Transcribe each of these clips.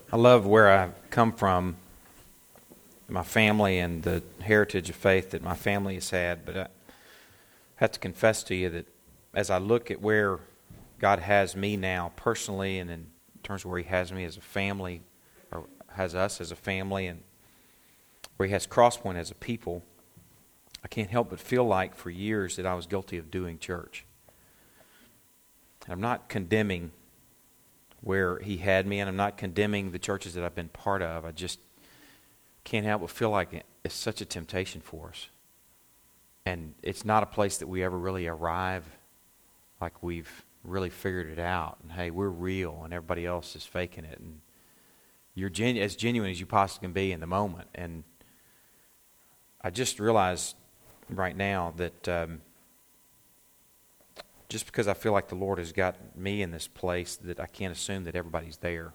I love where I come from, my family, and the heritage of faith that my family has had. But I have to confess to you that as I look at where God has me now personally, and in terms of where He has me as a family, or has us as a family, and where He has Crosspoint as a people, I can't help but feel like for years that I was guilty of doing church. I'm not condemning where He had me, and I'm not condemning the churches that I've been part of. I just can't help but feel like it's such a temptation for us. And it's not a place that we ever really arrive like we've really figured it out. And hey, we're real, and everybody else is faking it. And you're as genuine as you possibly can be in the moment. And I just realized right now that just because I feel like the Lord has got me in this place, that I can't assume that everybody's there.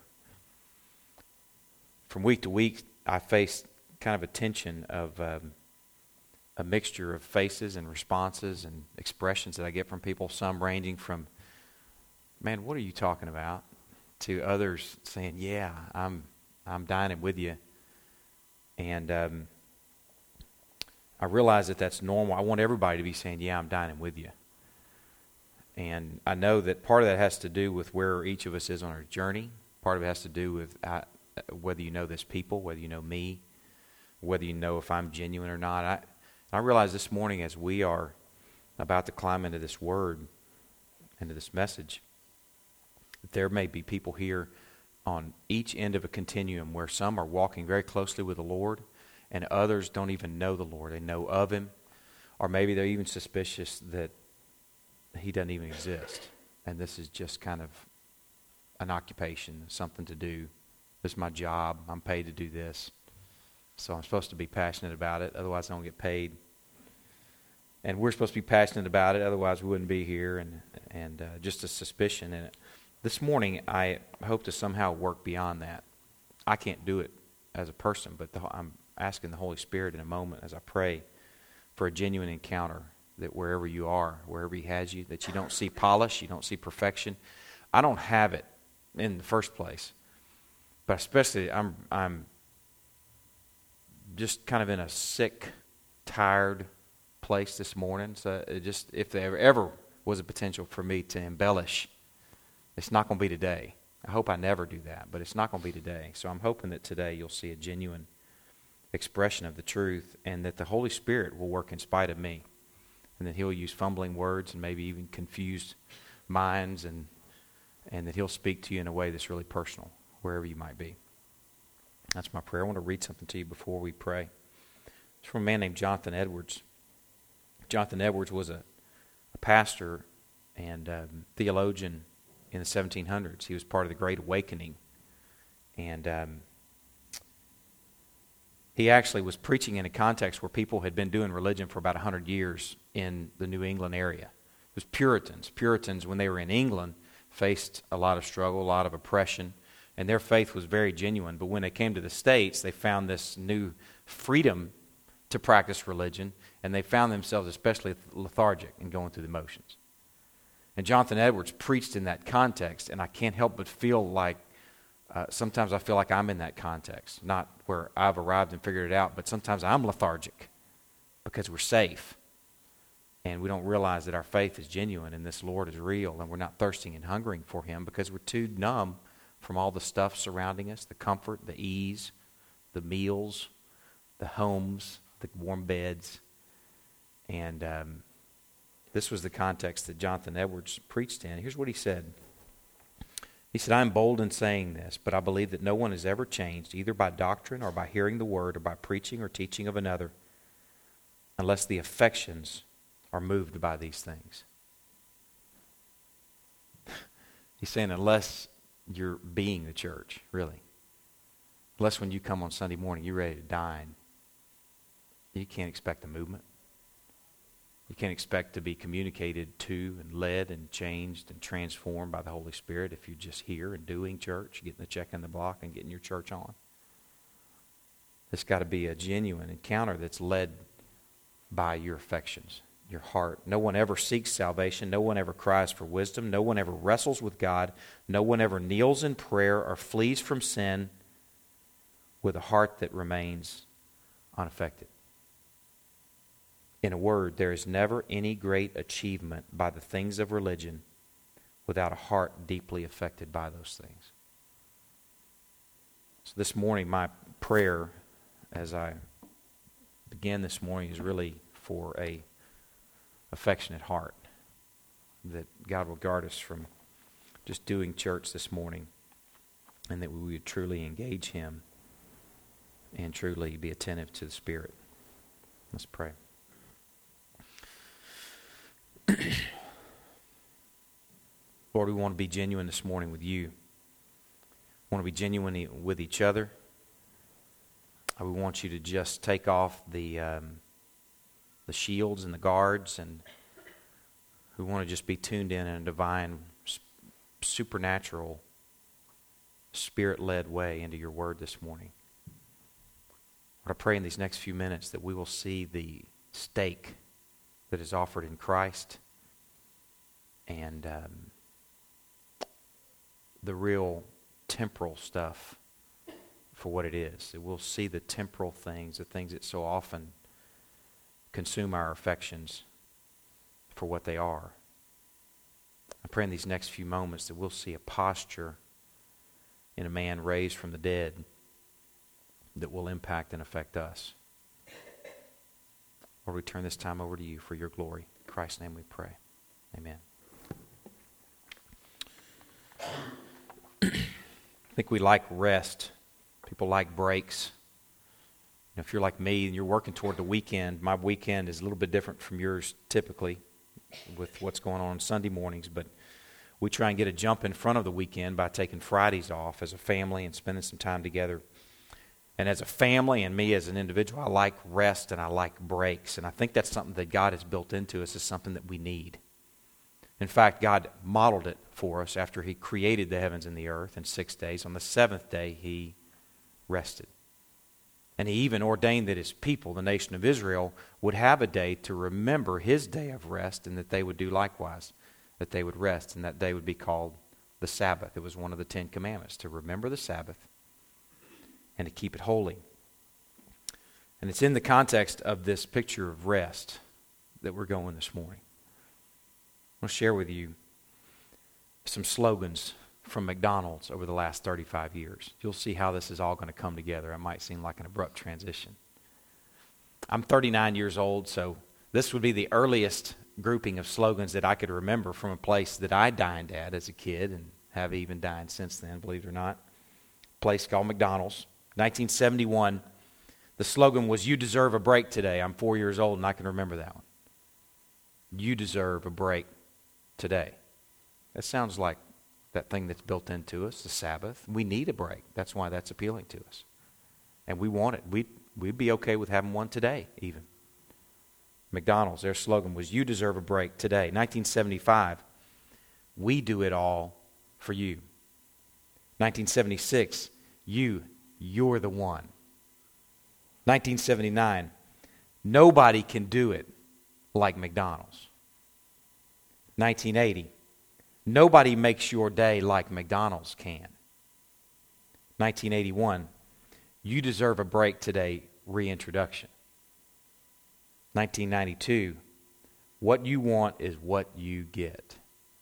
From week to week, I face kind of a tension of a mixture of faces and responses and expressions that I get from people, some ranging from, "Man, what are you talking about?" to others saying, "Yeah, I'm dining with you." And I realize that that's normal. I want everybody to be saying, "Yeah, I'm dining with you." And I know that part of that has to do with where each of us is on our journey. Part of it has to do with whether you know this people, whether you know me, whether you know if I'm genuine or not. I realize this morning as we are about to climb into this word, into this message, that there may be people here on each end of a continuum where some are walking very closely with the Lord and others don't even know the Lord. They know of Him, or maybe they're even suspicious that He doesn't even exist, and this is just kind of an occupation, something to do. This is my job. I'm paid to do this, so I'm supposed to be passionate about it. Otherwise, I don't get paid. And we're supposed to be passionate about it. Otherwise, we wouldn't be here. And just a suspicion in it. This morning, I hope to somehow work beyond that. I can't do it as a person, but I'm asking the Holy Spirit in a moment as I pray for a genuine encounter. That wherever you are, wherever He has you, that you don't see polish, you don't see perfection. I don't have it in the first place, but especially I'm just kind of in a sick, tired place this morning. So if there ever was a potential for me to embellish, it's not going to be today. I hope I never do that, but it's not going to be today. So I'm hoping that today you'll see a genuine expression of the truth, and that the Holy Spirit will work in spite of me. And that He'll use fumbling words and maybe even confused minds, and that He'll speak to you in a way that's really personal, wherever you might be. That's my prayer. I want to read something to you before we pray. It's from a man named Jonathan Edwards. Jonathan Edwards was a pastor and theologian in the 1700s. He was part of the Great Awakening. And he actually was preaching in a context where people had been doing religion for about 100 years in the New England area. It was Puritans. Puritans, when they were in England, faced a lot of struggle, a lot of oppression, and their faith was very genuine. But when they came to the States, they found this new freedom to practice religion, and they found themselves especially lethargic and going through the motions. And Jonathan Edwards preached in that context, and I can't help but feel like sometimes I feel like I'm in that context, not where I've arrived and figured it out, but sometimes I'm lethargic because we're safe. And we don't realize that our faith is genuine and this Lord is real, and we're not thirsting and hungering for Him because we're too numb from all the stuff surrounding us, the comfort, the ease, the meals, the homes, the warm beds. And this was the context that Jonathan Edwards preached in. Here's what he said. He said, "I am bold in saying this, but I believe that no one is ever changed, either by doctrine or by hearing the word or by preaching or teaching of another, unless the affections are moved by these things." He's saying unless you're being the church, really. Unless when you come on Sunday morning, you're ready to dine, you can't expect a movement. You can't expect to be communicated to and led and changed and transformed by the Holy Spirit if you're just here and doing church, getting the check in the block and getting your church on. It's got to be a genuine encounter that's led by your affections, your heart. No one ever seeks salvation. No one ever cries for wisdom. No one ever wrestles with God. No one ever kneels in prayer or flees from sin. with a heart that remains unaffected. In a word, there is never any great achievement by the things of religion without a heart deeply affected by those things. So this morning, my prayer as I begin this morning is really for a affectionate heart, that God will guard us from just doing church this morning, and that we would truly engage Him and truly be attentive to the Spirit. Let's pray. Lord, we want to be genuine this morning with you. We want to be genuine with each other. We want you to just take off the shields and the guards, and we want to just be tuned in a divine, supernatural, Spirit-led way into your word this morning. Lord, I pray in these next few minutes that we will see the stake that is offered in Christ, and the real temporal stuff for what it is. That we'll see the temporal things, the things that so often consume our affections, for what they are. I pray in these next few moments that we'll see a posture in a man raised from the dead that will impact and affect us. Lord, we turn this time over to you for your glory. In Christ's name we pray. Amen. I think we like rest. People like breaks. If you're like me and you're working toward the weekend, my weekend is a little bit different from yours typically with what's going on Sunday mornings, but we try and get a jump in front of the weekend by taking Fridays off as a family and spending some time together. And as a family and me as an individual, I like rest and I like breaks. And I think that's something that God has built into us, is something that we need. In fact, God modeled it for us after He created the heavens and the earth in 6 days. On the seventh day, He rested. And He even ordained that His people, the nation of Israel, would have a day to remember His day of rest, and that they would do likewise, that they would rest, and that day would be called the Sabbath. It was one of the 10 Commandments, to remember the Sabbath and to keep it holy. And it's in the context of this picture of rest that we're going this morning. I want to share with you some slogans from McDonald's over the last 35 years. You'll see how this is all going to come together. It might seem like an abrupt transition. I'm 39 years old, so this would be the earliest grouping of slogans that I could remember from a place that I dined at as a kid, and have even dined since then, believe it or not. A place called McDonald's. 1971, the slogan was, "You deserve a break today." I'm 4 years old and I can remember that one. You deserve a break today. That sounds like that thing that's built into us, the Sabbath. We need a break. That's why that's appealing to us. And we want it. We'd be okay with having one today, even. McDonald's, their slogan was, "You deserve a break today." 1975, "We do it all for you." 1976, you're the one. 1979, "Nobody can do it like McDonald's." 1980, "Nobody makes your day like McDonald's can." 1981, "You deserve a break today," reintroduction. 1992, "What you want is what you get."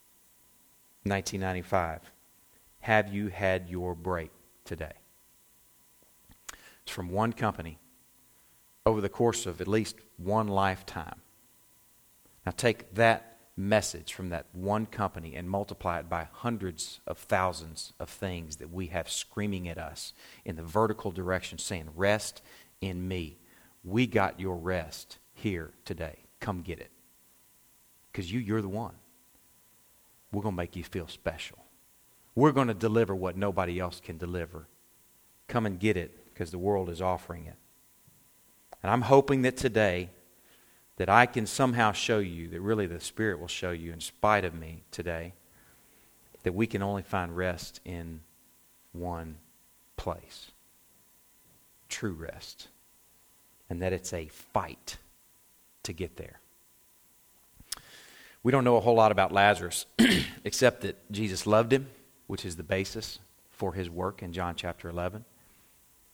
1995, "Have you had your break today?" It's from one company over the course of at least one lifetime. Now take that message from that one company and multiply it by hundreds of thousands of things that we have screaming at us in the vertical direction, saying, "Rest in me. We got your rest here today. Come get it. Because you're the one. We're going to make you feel special. We're going to deliver what nobody else can deliver. Come and get it, because the world is offering it." And I'm hoping that today that I can somehow show you, that really the Spirit will show you in spite of me today, that we can only find rest in one place. True rest. And that it's a fight to get there. We don't know a whole lot about Lazarus, except that Jesus loved him, which is the basis for his work in John chapter 11.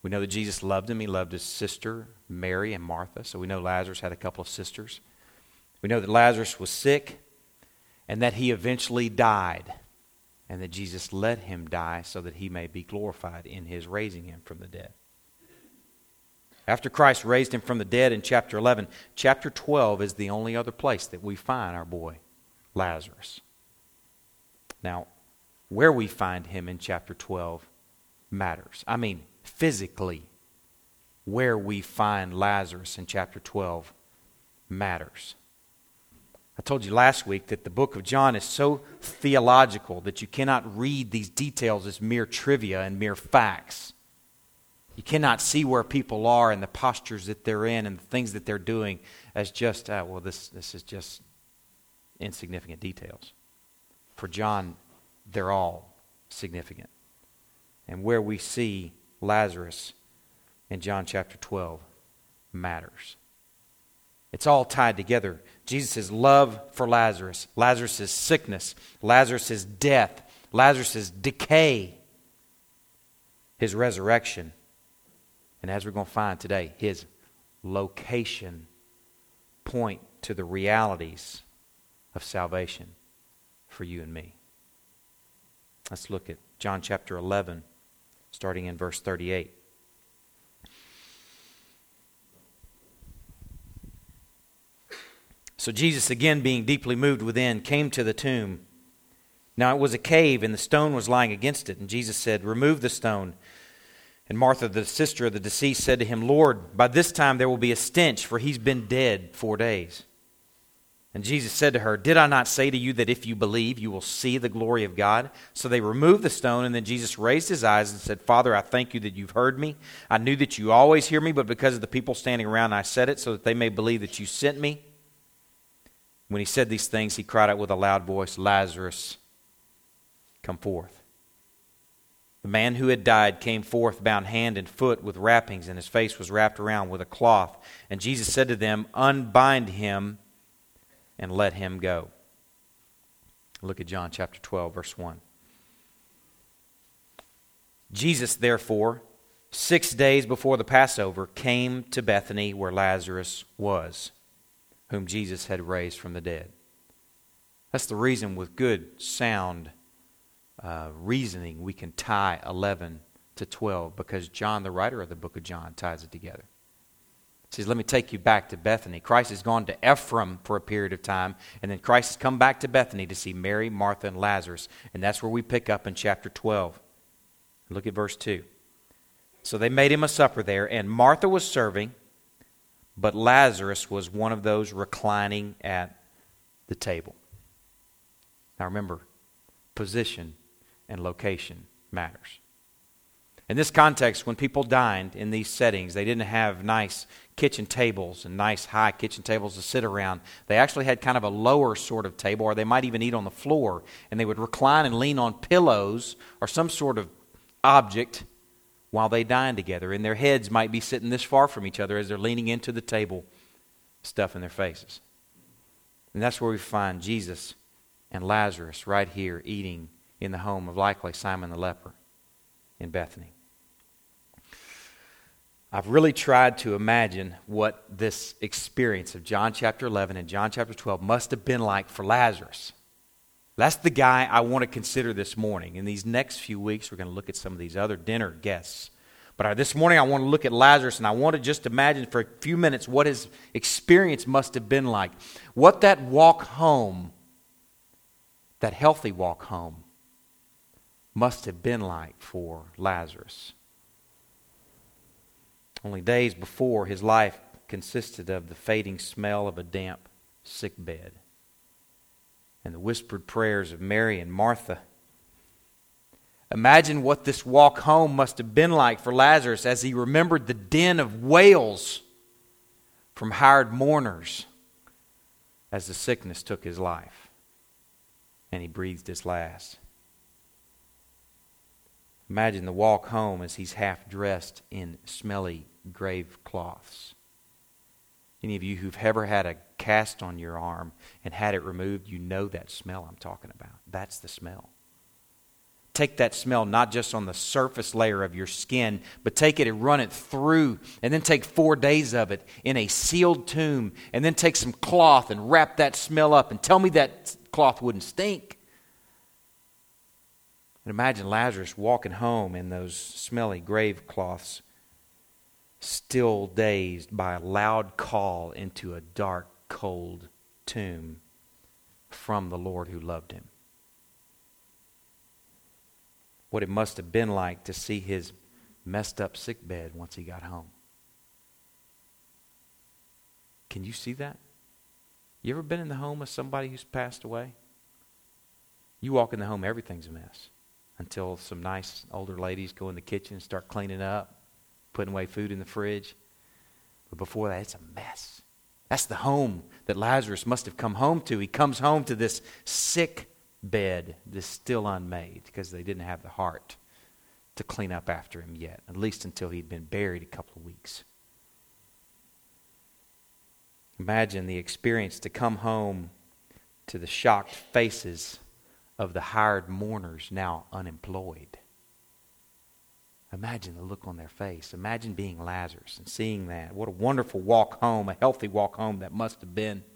We know that Jesus loved him. He loved his sister, Mary, and Martha. So we know Lazarus had a couple of sisters. We know that Lazarus was sick and that he eventually died, and that Jesus let him die so that he may be glorified in his raising him from the dead. After Christ raised him from the dead in chapter 11, chapter 12 is the only other place that we find our boy Lazarus. Now, where we find him in chapter 12 matters. I mean, physically, where we find Lazarus in chapter 12 matters. I told you last week that the book of John is so theological that you cannot read these details as mere trivia and mere facts. You cannot see where people are and the postures that they're in and the things that they're doing as just, this is just insignificant details. For John, they're all significant. And where we see Lazarus in John chapter 12 matters. It's all tied together. Jesus' love for Lazarus, Lazarus' sickness, Lazarus' death, Lazarus' decay, his resurrection, and as we're going to find today, his location point to the realities of salvation for you and me. Let's look at John chapter 11, starting in verse 38. So Jesus, again being deeply moved within, came to the tomb. Now it was a cave, and the stone was lying against it. And Jesus said, "Remove the stone." And Martha, the sister of the deceased, said to him, "Lord, by this time there will be a stench, for he's been dead 4 days." And Jesus said to her, "Did I not say to you that if you believe, you will see the glory of God?" So they removed the stone, and then Jesus raised his eyes and said, "Father, I thank you that you've heard me. I knew that you always hear me, but because of the people standing around, I said it so that they may believe that you sent me." When he said these things, he cried out with a loud voice, "Lazarus, come forth." The man who had died came forth, bound hand and foot with wrappings, and his face was wrapped around with a cloth. And Jesus said to them, "Unbind him and let him go." Look at John chapter 12, verse 1. Jesus, therefore, 6 days before the Passover, came to Bethany where Lazarus was, whom Jesus had raised from the dead. That's the reason with good, sound reasoning we can tie 11 to 12, because John, the writer of the book of John, ties it together. He says, let me take you back to Bethany. Christ has gone to Ephraim for a period of time, and then Christ has come back to Bethany to see Mary, Martha, and Lazarus. And that's where we pick up in chapter 12. Look at verse 2. So they made him a supper there, and Martha was serving, but Lazarus was one of those reclining at the table. Now remember, position and location matters. In this context, when people dined in these settings, they didn't have nice kitchen tables and nice high kitchen tables to sit around. They actually had kind of a lower sort of table, or they might even eat on the floor, and they would recline and lean on pillows or some sort of object while they dined together. And their heads might be sitting this far from each other as they're leaning into the table, stuffing their faces. And that's where we find Jesus and Lazarus right here eating in the home of likely Simon the leper in Bethany. I've really tried to imagine what this experience of John chapter 11 and John chapter 12 must have been like for Lazarus. That's the guy I want to consider this morning. In these next few weeks, we're going to look at some of these other dinner guests. But this morning, I want to look at Lazarus, and I want to just imagine for a few minutes what his experience must have been like. What that walk home, that healthy walk home, must have been like for Lazarus. Only days before, his life consisted of the fading smell of a damp sick bed and the whispered prayers of Mary and Martha. Imagine what this walk home must have been like for Lazarus as he remembered the din of wails from hired mourners as the sickness took his life and he breathed his last. Imagine the walk home as he's half dressed in smelly grave cloths. Any of you who've ever had a cast on your arm and had it removed, you know that smell I'm talking about. That's the smell. take that smell not just on the surface layer of your skin, but take it and run it through, and then take 4 days of it in a sealed tomb, and then take some cloth and wrap that smell up, and tell me that cloth wouldn't stink. And imagine Lazarus walking home in those smelly grave cloths, still dazed by a loud call into a dark, cold tomb from the Lord who loved him. What it must have been like to see his messed up sick bed once he got home. Can you see that? You ever been in the home of somebody who's passed away? You walk in the home, everything's a mess. Until some nice older ladies go in the kitchen and start cleaning up, putting away food in the fridge. But before that, it's a mess. That's the home that Lazarus must have come home to. He comes home to this sick bed, this still unmade, because they didn't have the heart to clean up after him yet, at least until he'd been buried a couple of weeks. Imagine the experience to come home to the shocked faces of the hired mourners now unemployed. Imagine the look on their face. Imagine being Lazarus and seeing that. What a wonderful walk home, a healthy walk home that must have been.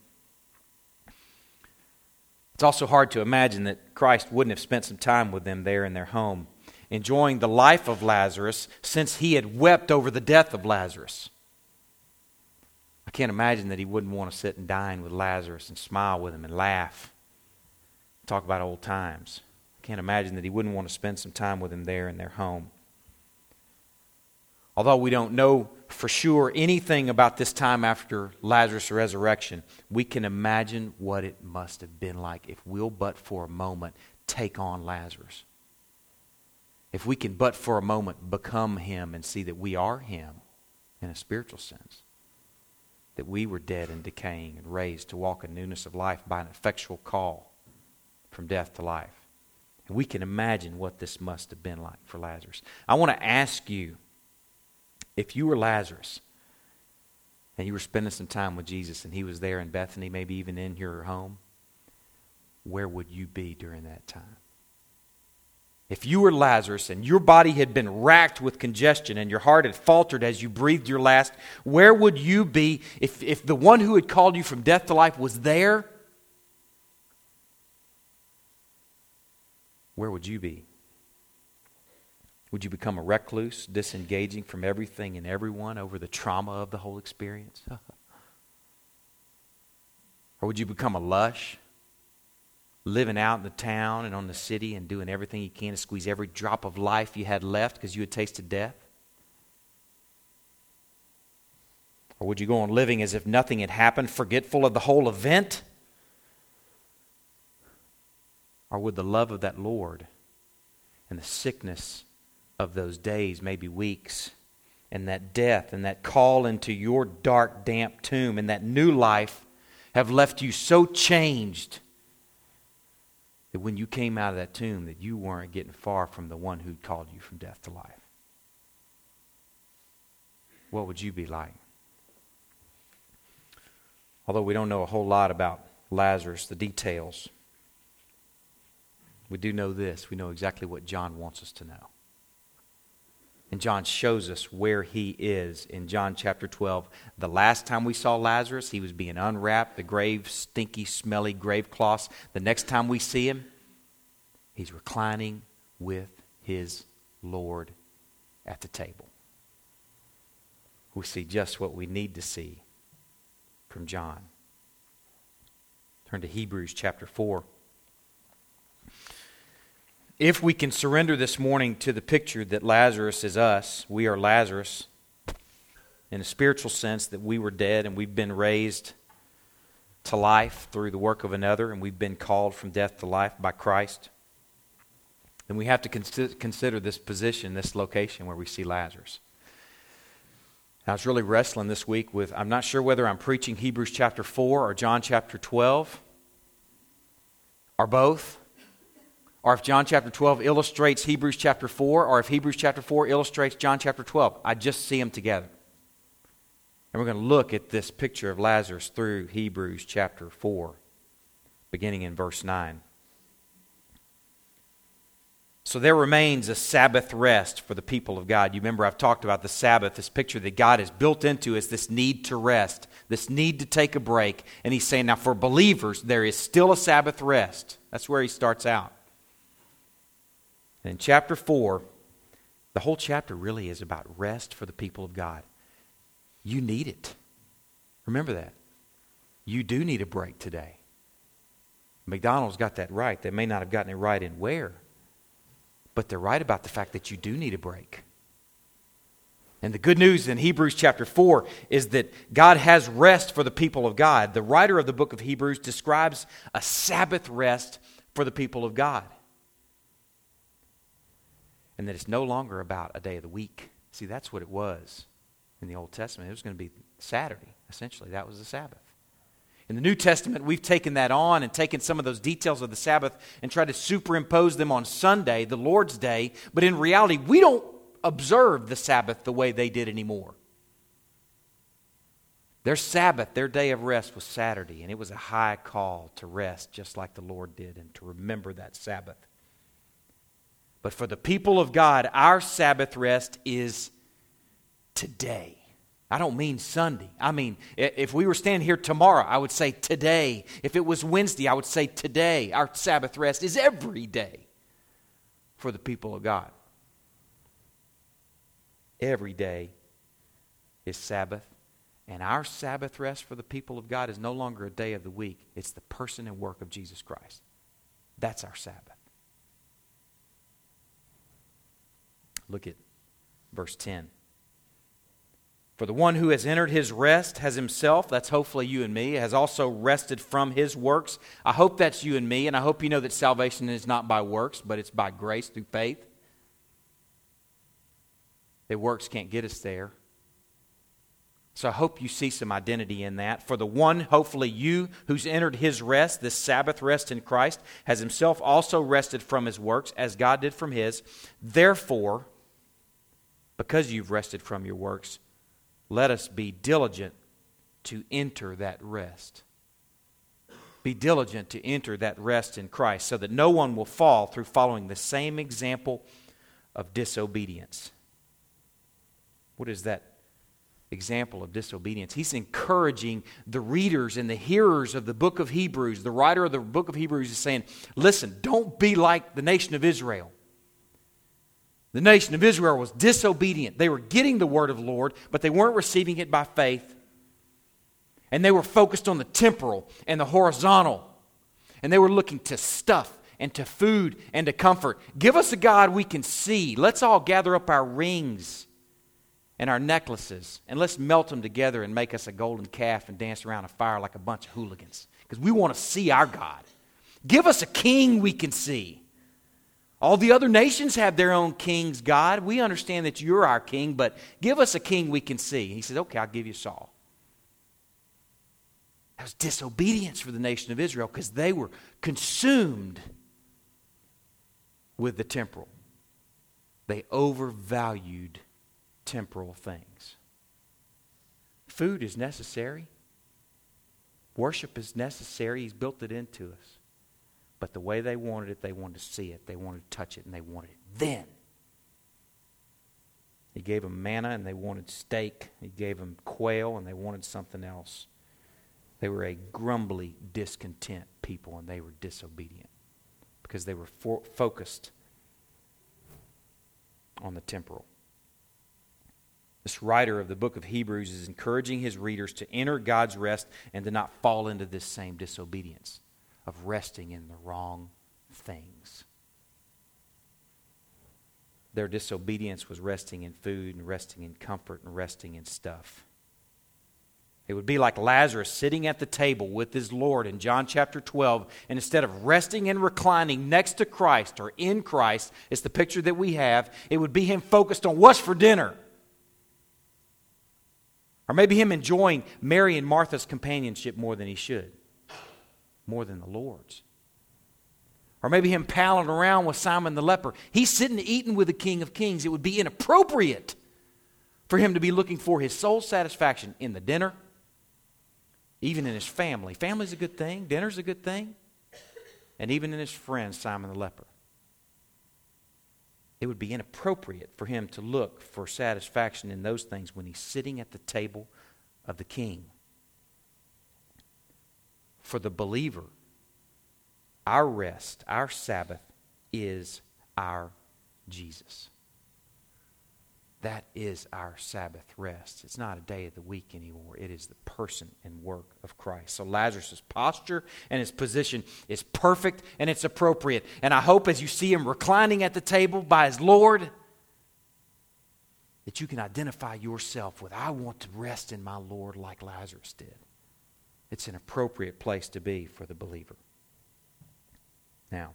It's also hard to imagine that Christ wouldn't have spent some time with them there in their home, enjoying the life of Lazarus since he had wept over the death of Lazarus. I can't imagine that he wouldn't want to sit and dine with Lazarus and smile with him and laugh, talk about old times. I can't imagine that he wouldn't want to spend some time with him there in their home. Although we don't know for sure anything about this time after Lazarus' resurrection, we can imagine what it must have been like if we'll but for a moment take on Lazarus. If we can but for a moment become him and see that we are him in a spiritual sense. That we were dead and decaying and raised to walk in newness of life by an effectual call from death to life. And we can imagine what this must have been like for Lazarus. I want to ask you, if you were Lazarus and you were spending some time with Jesus and he was there in Bethany, maybe even in your home, where would you be during that time? If you were Lazarus and your body had been racked with congestion and your heart had faltered as you breathed your last, where would you be if the one who had called you from death to life was there? Where would you be? Would you become a recluse, disengaging from everything and everyone over the trauma of the whole experience? Or would you become a lush, living out in the town and on the city and doing everything you can to squeeze every drop of life you had left because you had tasted death? Or would you go on living as if nothing had happened, forgetful of the whole event? Or would the love of that Lord and the sickness of those days, maybe weeks, and that death and that call into your dark, damp tomb and that new life have left you so changed that when you came out of that tomb that you weren't getting far from the one who called you from death to life? What would you be like? Although we don't know a whole lot about Lazarus, the details, we do know this. We know exactly what John wants us to know. And John shows us where he is in John chapter 12. The last time we saw Lazarus, he was being unwrapped, the grave, stinky, smelly grave cloths. The next time we see him, he's reclining with his Lord at the table. We see just what we need to see from John. Turn to Hebrews chapter 4. If we can surrender this morning to the picture that Lazarus is us, we are Lazarus, in a spiritual sense that we were dead and we've been raised to life through the work of another, and we've been called from death to life by Christ, then we have to consider this position, this location where we see Lazarus. I was really wrestling this week with, I'm not sure whether I'm preaching Hebrews chapter 4 or John chapter 12, or both. Or if John chapter 12 illustrates Hebrews chapter 4, or if Hebrews chapter 4 illustrates John chapter 12. I just see them together. And we're going to look at this picture of Lazarus through Hebrews chapter 4, beginning in verse 9. It So there remains a Sabbath rest for the people of God. You remember I've talked about the Sabbath, this picture that God has built into us, this need to rest, this need to take a break. And he's saying, now for believers, there is still a Sabbath rest. That's where he starts out. And in chapter 4, the whole chapter really is about rest for the people of God. You need it. Remember that. You do need a break today. McDonald's got that right. They may not have gotten it right in where, but they're right about the fact that you do need a break. And the good news in Hebrews chapter 4 is that God has rest for the people of God. The writer of the book of Hebrews describes a Sabbath rest for the people of God. And that it's no longer about a day of the week. See, that's what it was in the Old Testament. It was going to be Saturday, essentially. That was the Sabbath. In the New Testament, we've taken that on and taken some of those details of the Sabbath and tried to superimpose them on Sunday, the Lord's Day. But in reality, we don't observe the Sabbath the way they did anymore. Their Sabbath, their day of rest was Saturday, and it was a high call to rest just like the Lord did and to remember that Sabbath. But for the people of God, our Sabbath rest is today. I don't mean Sunday. I mean, if we were standing here tomorrow, I would say today. If it was Wednesday, I would say today. Our Sabbath rest is every day for the people of God. Every day is Sabbath. And our Sabbath rest for the people of God is no longer a day of the week. It's the person and work of Jesus Christ. That's our Sabbath. Look at verse 10. For the one who has entered his rest has himself, that's hopefully you and me, has also rested from his works. I hope that's you and me, and I hope you know that salvation is not by works, but it's by grace through faith. That works can't get us there. So I hope you see some identity in that. For the one, hopefully you, who's entered his rest, this Sabbath rest in Christ, has himself also rested from his works, as God did from his. Therefore, because you've rested from your works, let us be diligent to enter that rest. Be diligent to enter that rest in Christ so that no one will fall through following the same example of disobedience. What is that example of disobedience? He's encouraging the readers and the hearers of the book of Hebrews. The writer of the book of Hebrews is saying, listen, don't be like the nation of Israel. The nation of Israel was disobedient. They were getting the word of the Lord, but they weren't receiving it by faith. And they were focused on the temporal and the horizontal. And they were looking to stuff and to food and to comfort. Give us a God we can see. Let's all gather up our rings and our necklaces, and let's melt them together and make us a golden calf and dance around a fire like a bunch of hooligans. Because we want to see our God. Give us a king we can see. All the other nations have their own kings, God. We understand that you're our king, but give us a king we can see. He says, okay, I'll give you Saul. That was disobedience for the nation of Israel because they were consumed with the temporal. They overvalued temporal things. Food is necessary. Worship is necessary. He's built it into us. But the way they wanted it, they wanted to see it. They wanted to touch it, and they wanted it then. He gave them manna, and they wanted steak. He gave them quail, and they wanted something else. They were a grumbly, discontent people, and they were disobedient because they were focused on the temporal. This writer of the book of Hebrews is encouraging his readers to enter God's rest and to not fall into this same disobedience of resting in the wrong things. Their disobedience was resting in food and resting in comfort and resting in stuff. It would be like Lazarus sitting at the table with his Lord in John chapter 12, and instead of resting and reclining next to Christ or in Christ, it's the picture that we have, it would be him focused on what's for dinner. Or maybe him enjoying Mary and Martha's companionship more than he should. More than the Lord's. Or maybe him palling around with Simon the leper. He's sitting eating with the King of Kings. It would be inappropriate for him to be looking for his soul satisfaction in the dinner, even in his family. Family's a good thing. Dinner's a good thing. And even in his friend, Simon the leper. It would be inappropriate for him to look for satisfaction in those things when he's sitting at the table of the King. For the believer, our rest, our Sabbath, is our Jesus. That is our Sabbath rest. It's not a day of the week anymore. It is the person and work of Christ. So Lazarus' posture and his position is perfect and it's appropriate. And I hope as you see him reclining at the table by his Lord, that you can identify yourself with, I want to rest in my Lord like Lazarus did. It's an appropriate place to be for the believer. Now,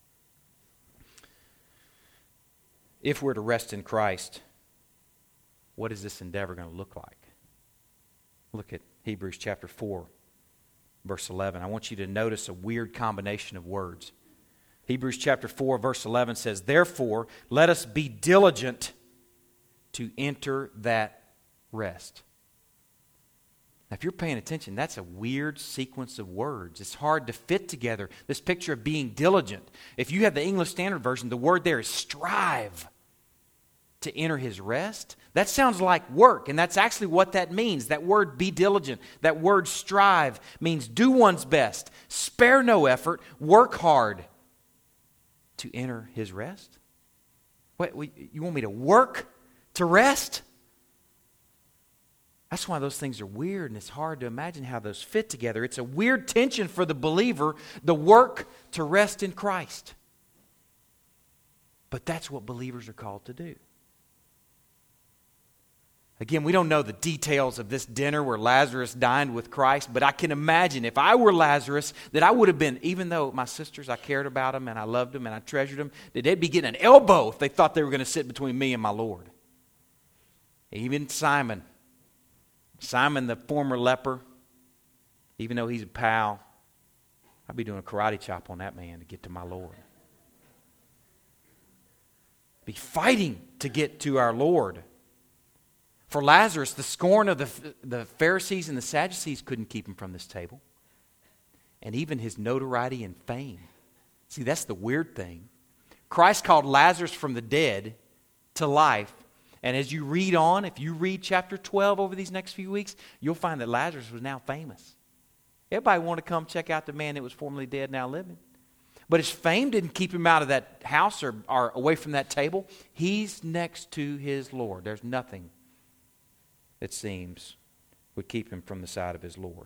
if we're to rest in Christ, what is this endeavor going to look like? Look at Hebrews chapter 4, verse 11. I want you to notice a weird combination of words. Hebrews chapter 4, verse 11 says, therefore, let us be diligent to enter that rest. Now, if you're paying attention, that's a weird sequence of words. It's hard to fit together, this picture of being diligent. If you have the English Standard Version, the word there is strive to enter his rest. That sounds like work, and that's actually what that means. That word be diligent, that word strive means do one's best, spare no effort, work hard to enter his rest. What, you want me to work to rest? That's why those things are weird, and it's hard to imagine how those fit together. It's a weird tension for the believer, the work to rest in Christ. But that's what believers are called to do. Again, we don't know the details of this dinner where Lazarus dined with Christ, but I can imagine if I were Lazarus that I would have been, even though my sisters, I cared about them and I loved them and I treasured them, that they'd be getting an elbow if they thought they were going to sit between me and my Lord. Even Simon, the former leper, even though he's a pal, I'd be doing a karate chop on that man to get to my Lord. Be fighting to get to our Lord. For Lazarus, the scorn of the Pharisees and the Sadducees couldn't keep him from this table. And even his notoriety and fame. See, that's the weird thing. Christ called Lazarus from the dead to life. And as you read on, if you read chapter 12 over these next few weeks, you'll find that Lazarus was now famous. Everybody wanted to come check out the man that was formerly dead, now living. But his fame didn't keep him out of that house or away from that table. He's next to his Lord. There's nothing, it seems, would keep him from the side of his Lord.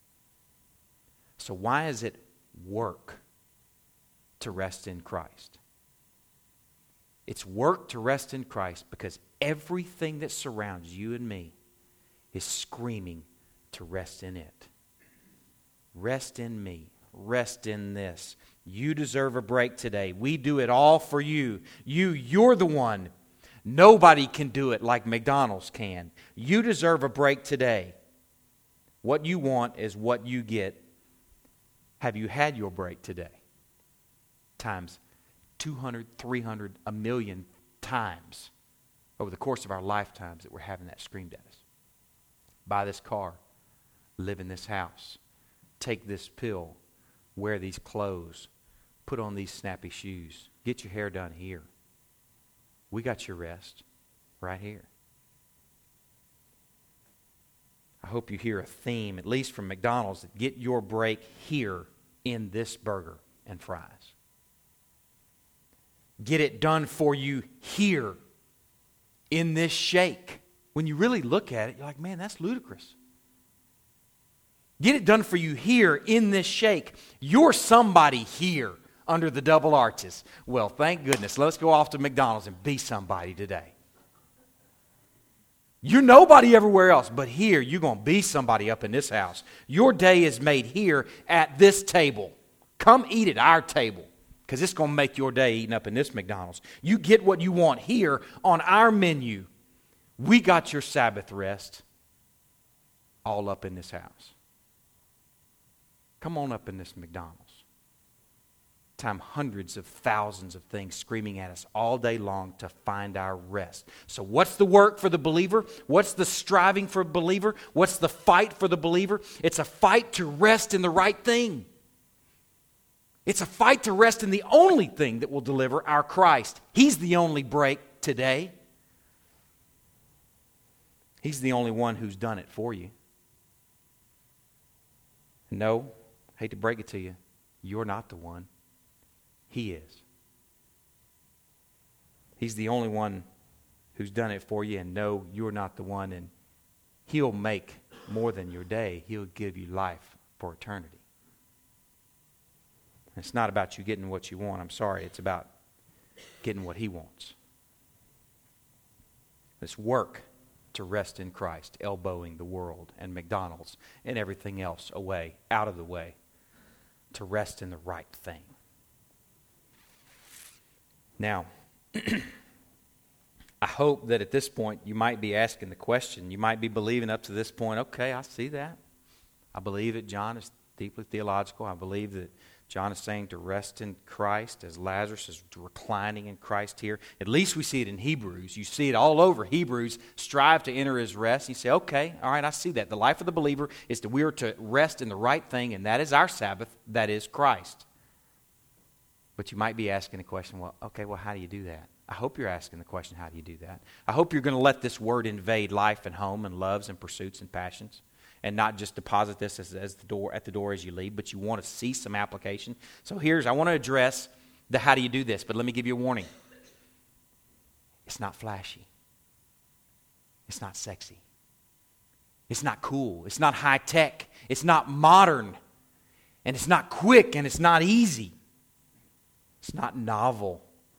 So why is it work to rest in Christ? It's work to rest in Christ because everything that surrounds you and me is screaming to rest in it. Rest in me. Rest in this. You deserve a break today. We do it all for you. You're the one. Nobody can do it like McDonald's can. You deserve a break today. What you want is what you get. Have you had your break today? Times 200, 300, a million times over the course of our lifetimes that we're having that screamed at us. Buy this car. Live in this house. Take this pill. Wear these clothes. Put on these snappy shoes. Get your hair done here. We got your rest right here. I hope you hear a theme, at least from McDonald's, that get your break here in this burger and fries. Get it done for you here in this shake. When you really look at it, you're like, man, that's ludicrous. Get it done for you here in this shake. You're somebody here under the double arches. Well, thank goodness. Let's go off to McDonald's and be somebody today. You're nobody everywhere else, but here you're going to be somebody up in this house. Your day is made here at this table. Come eat at our table because it's going to make your day eating up in this McDonald's. You get what you want here on our menu. We got your Sabbath rest all up in this house. Come on up in this McDonald's. Time hundreds of thousands of things screaming at us all day long to find our rest. So what's the work for the believer? What's the striving for a believer? What's the fight for the believer? It's a fight to rest in the right thing. It's a fight to rest in the only thing that will deliver, our Christ. He's the only break today. He's the only one who's done it for you. No, hate to break it to you, you're not the one. He is. He's the only one who's done it for you, and no, you're not the one, and He'll make more than your day. He'll give you life for eternity. It's not about you getting what you want. I'm sorry. It's about getting what He wants. Let's work to rest in Christ, elbowing the world and McDonald's and everything else away, out of the way, to rest in the right thing. Now, I hope that at this point you might be asking the question, you might be believing up to this point, okay, I see that. I believe that John is deeply theological. I believe that John is saying to rest in Christ as Lazarus is reclining in Christ here. At least we see it in Hebrews. You see it all over Hebrews. Strive to enter His rest. You say, okay, all right, I see that. The life of the believer is that we are to rest in the right thing, and that is our Sabbath. That is Christ. But you might be asking the question, well, how do you do that? I hope you're asking the question, how do you do that? I hope you're going to let this word invade life and home and loves and pursuits and passions, and not just deposit this as the door at the door as you leave, but you want to see some application. So I want to address the how do you do this, but let me give you a warning. It's not flashy. It's not sexy. It's not cool. It's not high tech. It's not modern. And it's not quick, and it's not easy. It's not novel.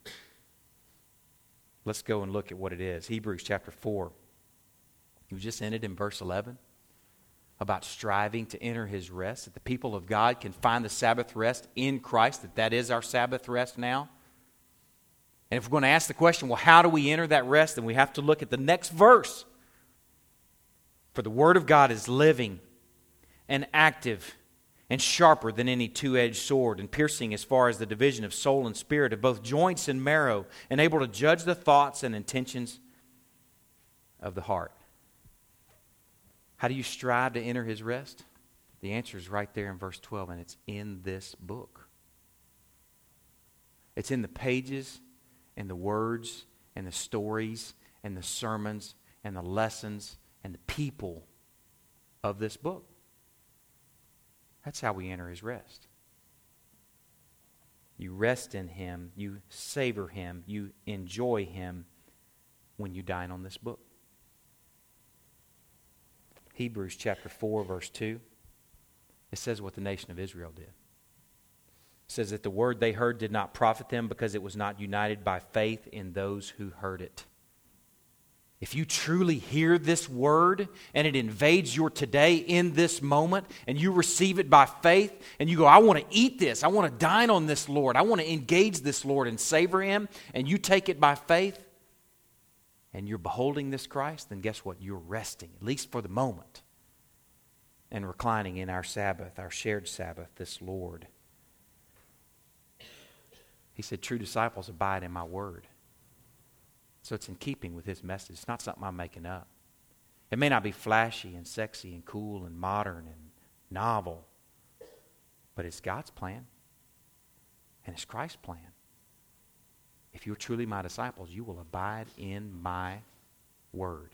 Let's go and look at what it is. Hebrews chapter 4. You just ended in verse 11. About striving to enter His rest, that the people of God can find the Sabbath rest in Christ, that is our Sabbath rest now. And if we're going to ask the question, well, how do we enter that rest? Then we have to look at the next verse. For the Word of God is living and active and sharper than any two-edged sword, and piercing as far as the division of soul and spirit, of both joints and marrow, and able to judge the thoughts and intentions of the heart. How do you strive to enter His rest? The answer is right there in verse 12, and it's in this book. It's in the pages and the words and the stories and the sermons and the lessons and the people of this book. That's how we enter His rest. You rest in Him, you savor Him, you enjoy Him when you dine on this book. Hebrews chapter 4, verse 2, it says what the nation of Israel did. It says that the word they heard did not profit them because it was not united by faith in those who heard it. If you truly hear this word and it invades your today in this moment and you receive it by faith and you go, I want to eat this, I want to dine on this Lord, I want to engage this Lord and savor Him, and you take it by faith, and you're beholding this Christ, then guess what? You're resting, at least for the moment, and reclining in our Sabbath, our shared Sabbath, this Lord. He said, true disciples abide in my word. So it's in keeping with His message. It's not something I'm making up. It may not be flashy and sexy and cool and modern and novel, but it's God's plan, and it's Christ's plan. If you're truly my disciples, you will abide in my word.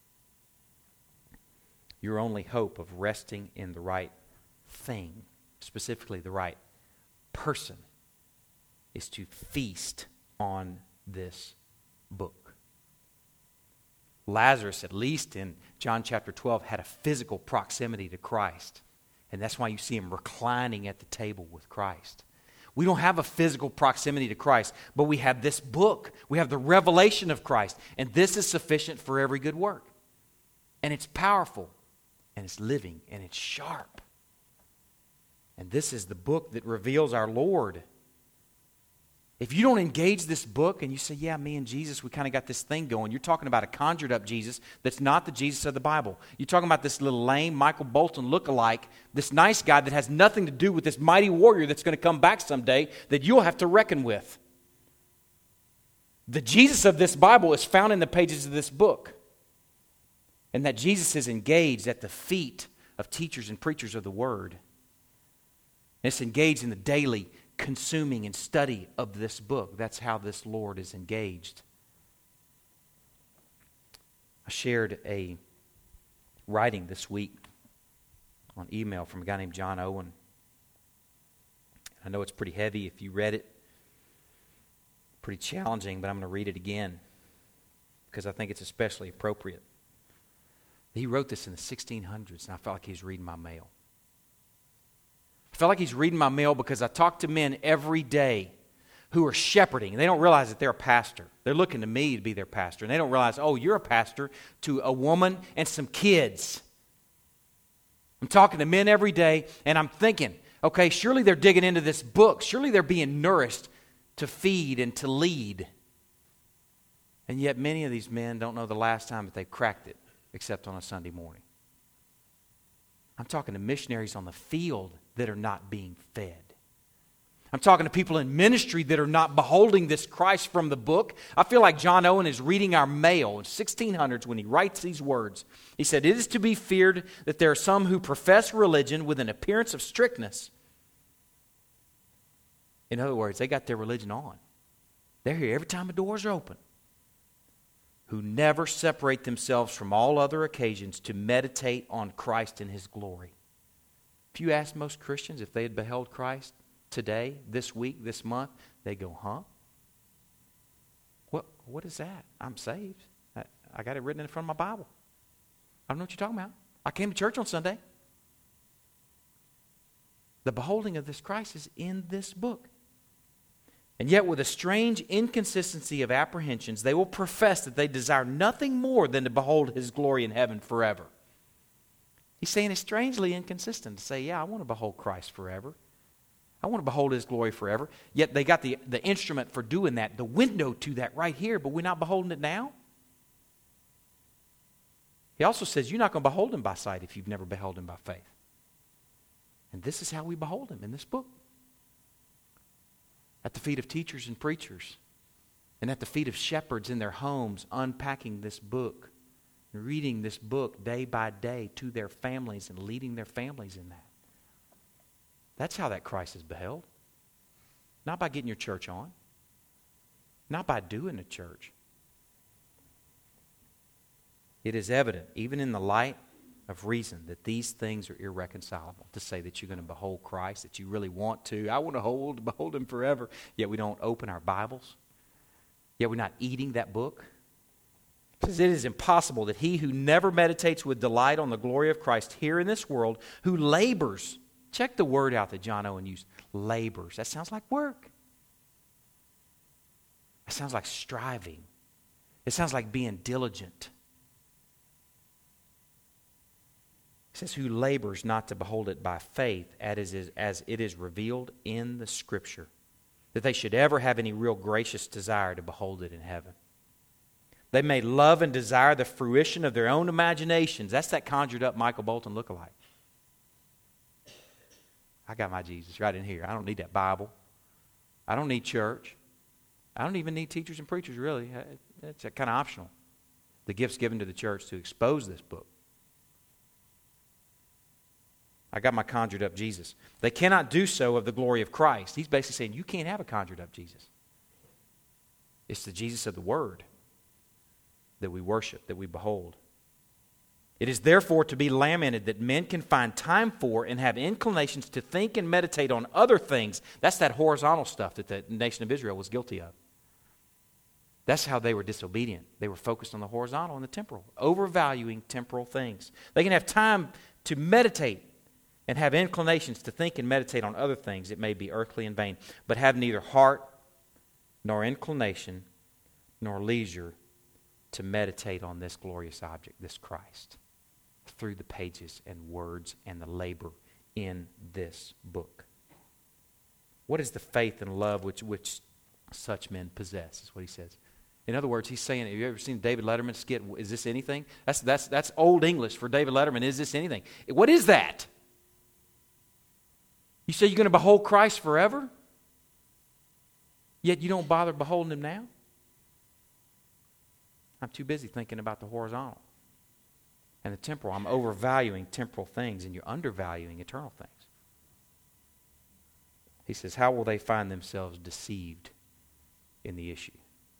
Your only hope of resting in the right thing, specifically the right person, is to feast on this book. Lazarus, at least in John chapter 12, had a physical proximity to Christ. And that's why you see him reclining at the table with Christ. We don't have a physical proximity to Christ, but we have this book. We have the revelation of Christ. And this is sufficient for every good work. And it's powerful, and it's living, and it's sharp. And this is the book that reveals our Lord. If you don't engage this book and you say, yeah, me and Jesus, we kind of got this thing going. You're talking about a conjured up Jesus that's not the Jesus of the Bible. You're talking about this little lame Michael Bolton lookalike, this nice guy that has nothing to do with this mighty warrior that's going to come back someday that you'll have to reckon with. The Jesus of this Bible is found in the pages of this book. And that Jesus is engaged at the feet of teachers and preachers of the Word. And it's engaged in the daily consuming and study of this book. That's how this Lord is engaged. I shared a writing this week on email from a guy named John Owen. I know it's pretty heavy if you read it. Pretty challenging, but I'm going to read it again because I think it's especially appropriate. He wrote this in the 1600s, and I felt like he was reading my mail. I felt like he's reading my mail because I talk to men every day who are shepherding, and they don't realize that they're a pastor. They're looking to me to be their pastor, and they don't realize, oh, you're a pastor to a woman and some kids. I'm talking to men every day, and I'm thinking, okay, surely they're digging into this book. Surely they're being nourished to feed and to lead. And yet many of these men don't know the last time that they've cracked it, except on a Sunday morning. I'm talking to missionaries on the field that are not being fed. I'm talking to people in ministry that are not beholding this Christ from the book. I feel like John Owen is reading our mail in 1600s when he writes these words. He said, "It is to be feared that there are some who profess religion with an appearance of strictness." In other words, they got their religion on. They're here every time the doors are open. Who never separate themselves from all other occasions to meditate on Christ and His glory. If you ask most Christians if they had beheld Christ today, this week, this month, they go, huh? What is that? I'm saved. I got it written in front of my Bible. I don't know what you're talking about. I came to church on Sunday. The beholding of this Christ is in this book. And yet with a strange inconsistency of apprehensions, they will profess that they desire nothing more than to behold His glory in heaven forever. He's saying it's strangely inconsistent to say, yeah, I want to behold Christ forever. I want to behold His glory forever. Yet they got the instrument for doing that, the window to that right here, but we're not beholding it now. He also says you're not going to behold Him by sight if you've never beheld Him by faith. And this is how we behold Him in this book. At the feet of teachers and preachers, and at the feet of shepherds in their homes, unpacking this book, and reading this book day by day to their families and leading their families in that. That's how that Christ is beheld. Not by getting your church on. Not by doing the church. It is evident, even in the light of reason, that these things are irreconcilable. To say that you're going to behold Christ, that you really want to. I want to behold Him forever. Yet we don't open our Bibles. Yet we're not eating that book. It says it is impossible that he who never meditates with delight on the glory of Christ here in this world, who labors. Check the word out that John Owen used. Labors. That sounds like work. It sounds like striving. It sounds like being diligent. It says, who labors not to behold it by faith as it is revealed in the Scripture, that they should ever have any real gracious desire to behold it in heaven. They may love and desire the fruition of their own imaginations. That's that conjured up Michael Bolton lookalike. I got my Jesus right in here. I don't need that Bible. I don't need church. I don't even need teachers and preachers, really. It's kind of optional. The gifts given to the church to expose this book. I got my conjured up Jesus. They cannot do so of the glory of Christ. He's basically saying you can't have a conjured up Jesus. It's the Jesus of the Word that we worship, that we behold. It is therefore to be lamented that men can find time for and have inclinations to think and meditate on other things. That's that horizontal stuff that the nation of Israel was guilty of. That's how they were disobedient. They were focused on the horizontal and the temporal, overvaluing temporal things. They can have time to meditate and have inclinations to think and meditate on other things, it may be earthly and vain, but have neither heart nor inclination nor leisure to meditate on this glorious object, this Christ, through the pages and words and the labor in this book. What is the faith and love which such men possess, is what he says. In other words, he's saying, have you ever seen David Letterman skit, is this anything? That's old English for David Letterman, is this anything? What is that? You say you're going to behold Christ forever? Yet you don't bother beholding Him now? I'm too busy thinking about the horizontal and the temporal. I'm overvaluing temporal things, and you're undervaluing eternal things. He says, how will they find themselves deceived in the issue?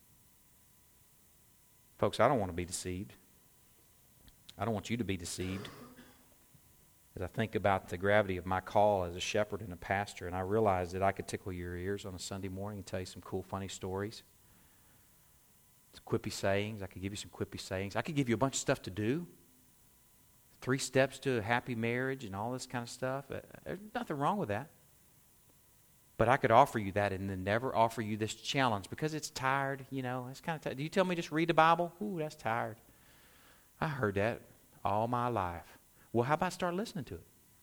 Folks, I don't want to be deceived. I don't want you to be deceived. As I think about the gravity of my call as a shepherd and a pastor, and I realize that I could tickle your ears on a Sunday morning and tell you some cool, funny stories. Some quippy sayings. I could give you some quippy sayings. I could give you a bunch of stuff to do. 3 steps to a happy marriage and all this kind of stuff. There's nothing wrong with that. But I could offer you that and then never offer you this challenge because it's tired, It's kind of tired. Do you tell me just read the Bible? Ooh, that's tired. I heard that all my life. Well, how about start listening to it?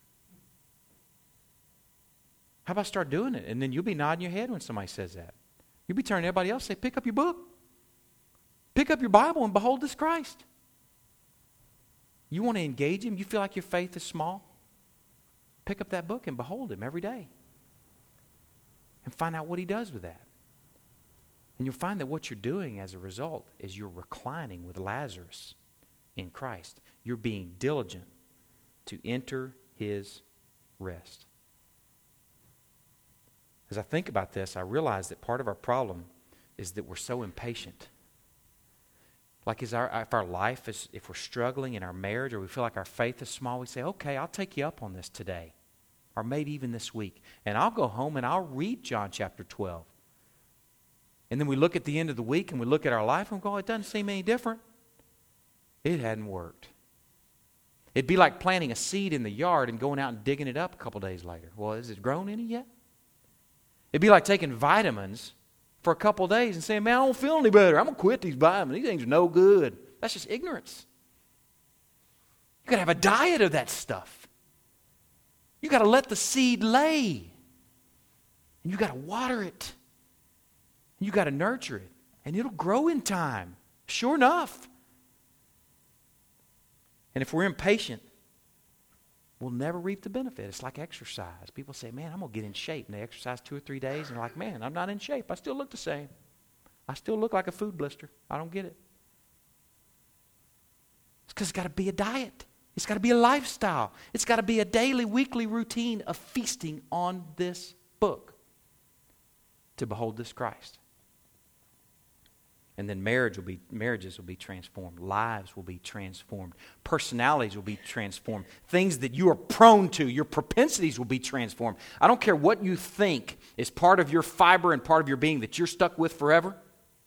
How about start doing it? And then you'll be nodding your head when somebody says that. You'll be turning to everybody else and say, pick up your book. Pick up your Bible and behold this Christ. You want to engage Him? You feel like your faith is small? Pick up that book and behold Him every day. And find out what He does with that. And you'll find that what you're doing as a result is you're reclining with Lazarus in Christ. You're being diligent to enter His rest. As I think about this, I realize that part of our problem is that we're so impatient. Like if our life is, if we're struggling in our marriage or we feel like our faith is small, we say, okay, I'll take you up on this today. Or maybe even this week. And I'll go home and I'll read John chapter 12. And then we look at the end of the week and we look at our life and go, it doesn't seem any different. It hadn't worked. It'd be like planting a seed in the yard and going out and digging it up a couple days later. Well, has it grown any yet? It'd be like taking vitamins for a couple days and saying, man, I don't feel any better. I'm going to quit these vitamins. These things are no good. That's just ignorance. You've got to have a diet of that stuff. You got to let the seed lay. And you got to water it. And you got to nurture it. And it'll grow in time. Sure enough. And if we're impatient, we'll never reap the benefit. It's like exercise. People say, man, I'm going to get in shape. And they exercise 2 or 3 days. And they're like, man, I'm not in shape. I still look the same. I still look like a food blister. I don't get it. It's because it's got to be a diet. It's got to be a lifestyle. It's got to be a daily, weekly routine of feasting on this book to behold this Christ. And then marriages will be transformed. Lives will be transformed. Personalities will be transformed. Things that you are prone to, your propensities will be transformed. I don't care what you think is part of your fiber and part of your being that you're stuck with forever.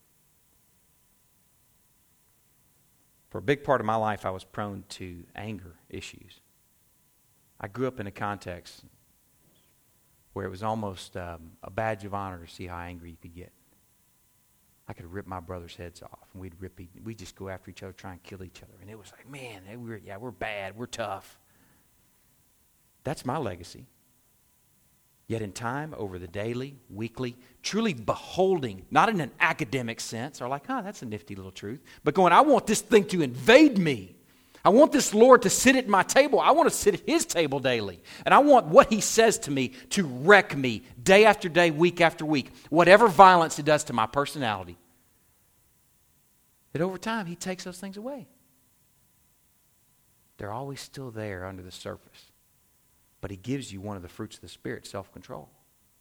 For a big part of my life, I was prone to anger issues. I grew up in a context where it was almost a badge of honor to see how angry you could get. I could rip my brothers' heads off, and we'd just go after each other, try and kill each other. And it was like, man, we're bad, we're tough. That's my legacy. Yet in time, over the daily, weekly, truly beholding, not in an academic sense, or like, that's a nifty little truth, but going, I want this thing to invade me. I want this Lord to sit at my table. I want to sit at His table daily. And I want what He says to me to wreck me day after day, week after week, whatever violence it does to my personality. That over time, He takes those things away. They're always still there under the surface. But He gives you one of the fruits of the Spirit, self-control.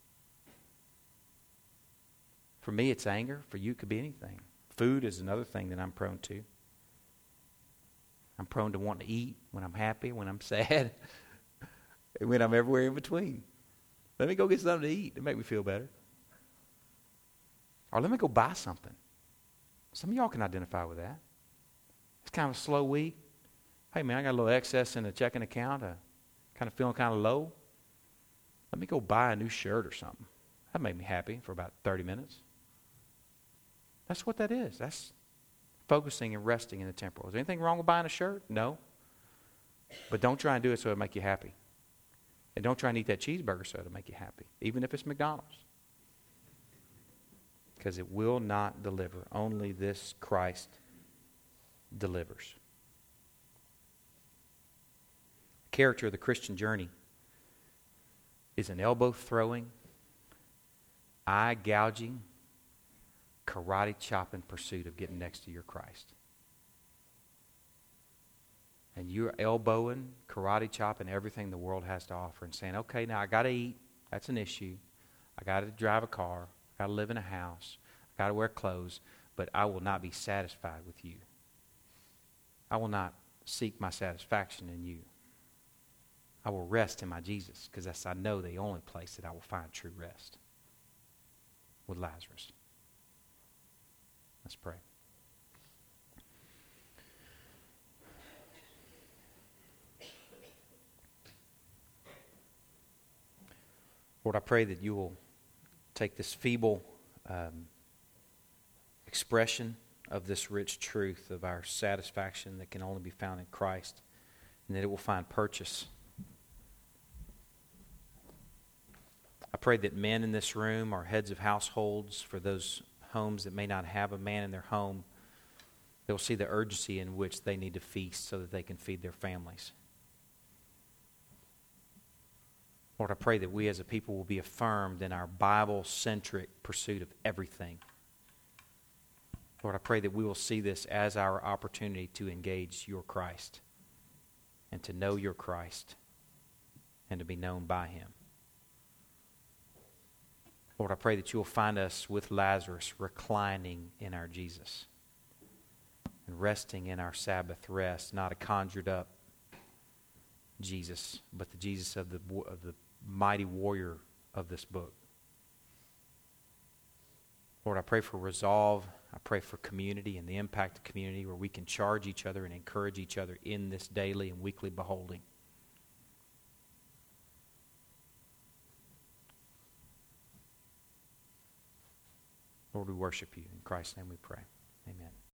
For me, it's anger. For you, it could be anything. Food is another thing that I'm prone to. I'm prone to wanting to eat when I'm happy, when I'm sad, and when I'm everywhere in between. Let me go get something to eat to make me feel better. Or let me go buy something. Some of y'all can identify with that. It's kind of a slow week. Hey, man, I got a little excess in the checking account. Kind of feeling kind of low. Let me go buy a new shirt or something. That made me happy for about 30 minutes. That's what that is. That's focusing and resting in the temporal. Is there anything wrong with buying a shirt? No. But don't try and do it so it'll make you happy. And don't try and eat that cheeseburger so it'll make you happy, even if it's McDonald's. Because it will not deliver. Only this Christ delivers. The character of the Christian journey is an elbow-throwing, eye-gouging, karate-chopping pursuit of getting next to your Christ. And you're elbowing, karate-chopping everything the world has to offer and saying, okay, now I got to eat. That's an issue. I got to drive a car. I got to live in a house. I got to wear clothes. But I will not be satisfied with you. I will not seek my satisfaction in you. I will rest in my Jesus, because that's, I know, the only place that I will find true rest, with Lazarus. Let's pray. Lord, I pray that you will take this feeble expression of this rich truth of our satisfaction that can only be found in Christ, and that it will find purchase. I pray that men in this room are heads of households. For those homes that may not have a man in their home, they will see the urgency in which they need to feast so that they can feed their families. Lord, I pray that we as a people will be affirmed in our Bible-centric pursuit of everything. Lord, I pray that we will see this as our opportunity to engage your Christ and to know your Christ and to be known by him. Lord, I pray that you will find us with Lazarus reclining in our Jesus and resting in our Sabbath rest, not a conjured up Jesus, but the Jesus of the mighty warrior of this book. Lord, I pray for resolve. I pray for community and the impact of community where we can charge each other and encourage each other in this daily and weekly beholding. Lord, we worship you. In Christ's name we pray. Amen.